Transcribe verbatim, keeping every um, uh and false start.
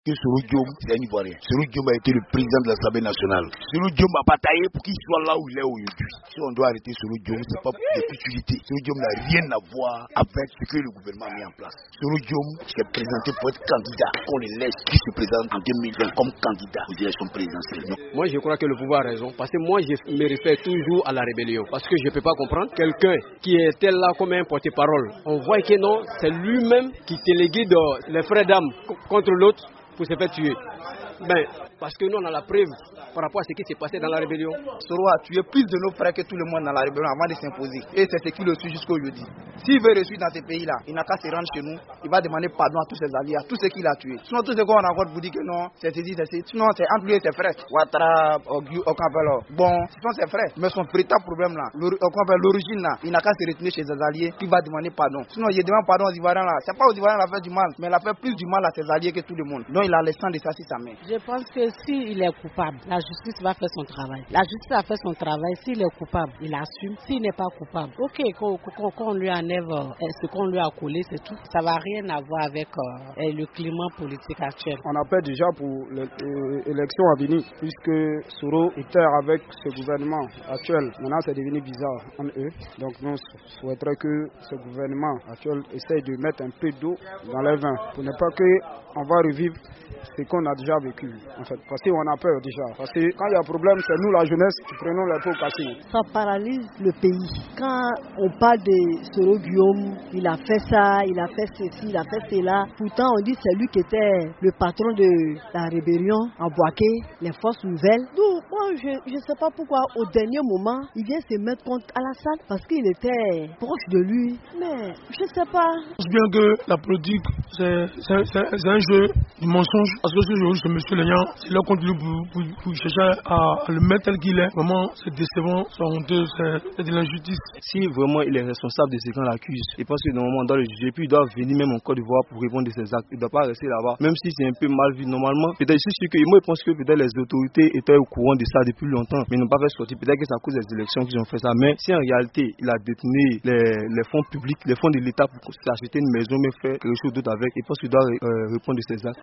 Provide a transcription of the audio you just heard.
que Soro Diom, c'est un Ivoirien. Soro Diom a été le président de l'Assemblée nationale. Soro Diom a bataillé pour qu'il soit là où il est aujourd'hui. Si on doit arrêter Soro Diom, c'est pas pour des futilités. Soro Diom n'a rien à voir avec ce que le gouvernement a mis en place. Soro Diom s'est présenté pour être candidat. On les laisse qui se présente en deux mille vingt comme candidat aux élections présidentielles. Non. Moi, je crois que le pouvoir a raison. Parce que moi, je me réfère toujours à la rébellion. Parce que je ne peux pas comprendre quelqu'un qui était là comme un porte-parole. On voit que non, c'est lui-même qui téléguide les frères d'âme contre l'autre pour se faire tuer. Ben, parce que nous, on a la preuve par rapport à ce qui s'est passé dans la rébellion. Soro a tué plus de nos frères que tout le monde dans la rébellion avant de s'imposer. Et c'est ce qui le suit jusqu'au jeudi. S'il veut réussir dans ces pays-là, il n'a qu'à se rendre chez nous. Il va demander pardon à tous ses alliés, à tous ceux qu'il a tués. Sinon, tout ce qu'on raconte vous dit que non, c'est ceci, c'est ceci. Sinon, c'est entre lui et ses frères. Ouattara, Okampelo. Bon, ce sont ses frères. Mais son véritable problème là, l'origine là, il n'a qu'à se retourner chez ses alliés, qui va demander pardon. Sinon, il demande pardon aux Ivoiriens là. C'est pas aux Ivoiriens qui a fait du mal, mais il a fait plus du mal à ses alliés que tout le monde. Donc, il a le sang de ça sur sa main. Je pense que s'il est coupable, la justice va faire son travail. La justice a fait son travail. S'il est coupable, il assume. S'il n'est pas coupable, ok, qu'on, qu'on, qu'on lui enlève ce qu'on lui a collé, c'est tout. Ça va rien à voir avec euh, le climat politique actuel. On appelle déjà pour l'élection à venir, puisque Soro était avec ce gouvernement actuel. Maintenant, c'est devenu bizarre en eux. Donc, nous souhaiterions que ce gouvernement actuel essaye de mettre un peu d'eau dans les vins pour ne pas qu'on va revivre ce qu'on a déjà vécu, en fait. Parce qu'on a peur déjà. Parce que quand il y a un problème, c'est nous, la jeunesse, qui prenons les pots cassés. Ça paralyse le pays. Quand on parle de Soro Guillaume, il a fait ça, il a fait ceci, il a fait cela. Pourtant, on dit que c'est lui qui était le patron de la rébellion en Boaké, les forces nouvelles. Donc, moi, je ne sais pas pourquoi, au dernier moment, il vient se mettre contre Alassane parce qu'il était proche de lui. Mais, je ne sais pas. Je pense bien que la politique, c'est, c'est, c'est, c'est un jeu du mensonge. Parce que ce jour, ce monsieur Lénian, c'est là contre lui pour, pour, pour chercher à, à le mettre tel qu'il est. Vraiment, c'est décevant, c'est honteux, c'est, c'est de l'injustice. Si vraiment il est responsable de ce qu'on l'accuse, je pense que normalement on doit le juger, puis il doit venir même en Côte d'Ivoire pour répondre de ses actes. Il ne doit pas rester là-bas, même si c'est un peu mal vu normalement. Peut-être je suis sûr que moi je pense que peut-être les autorités étaient au courant de ça depuis longtemps, mais ils n'ont pas fait sortir. Peut-être que c'est à cause des élections qu'ils ont fait ça. Mais si en réalité il a détenu les, les fonds publics, les fonds de l'État pour s'acheter une maison, mais faire quelque chose d'autre avec, je pense qu'il doit euh, répondre de ses actes.